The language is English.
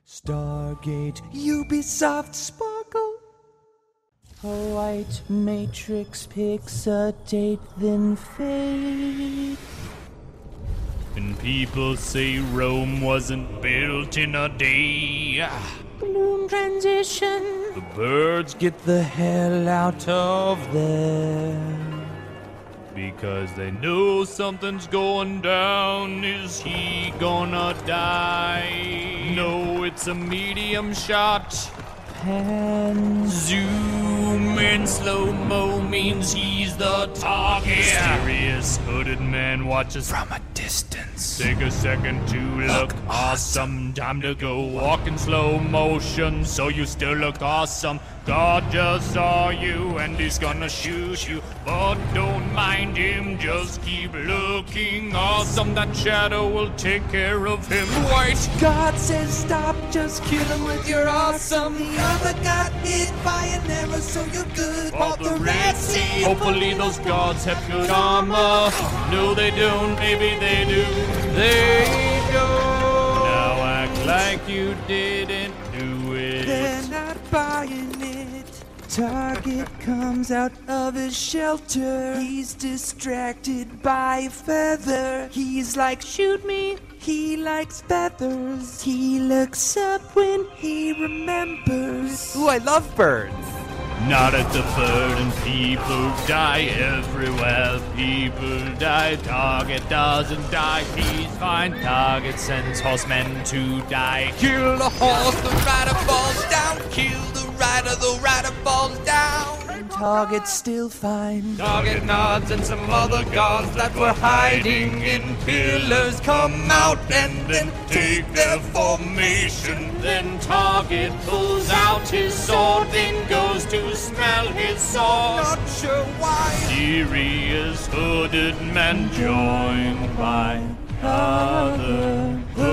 Stargate, Ubisoft, Sparkle. A white matrix picks a date, then fade. And people say Rome wasn't built in a day. Bloom transition. The birds Get the hell out of there. because they know something's going down. Is he gonna die? No, it's a medium shot. Pan. Zoom in slow-mo means he's the target. Mysterious hooded man watches from a distance. Take a second to look awesome. Time to go walk in slow motion so you still look awesome. God just saw you and he's gonna shoot you, but don't mind him, just keep looking awesome. That shadow will take care of him. Wait! God says stop, just kill him with your awesome. The other got hit by an arrow, so you're good. Of the Red Sea. Hopefully those gods have good armor. No, they don't. Maybe they do. They don't. Now act like you didn't do it. They're not buying it. Target comes out of his shelter. He's distracted by a feather. He's like, shoot me. He likes feathers. He looks up when he remembers. Ooh, I love birds. Not at the bird, and people die everywhere. People die. Target doesn't die. He's fine. Target sends horsemen to die. Kill the horse, the rider falls down. Kill the rider falls down. Target's still fine. Target nods and some other gods that were hiding in pillars come out and then take their formation. Then Target pulls out his sword, then goes to smell his sword. Not sure why. Mysterious hooded man joined by other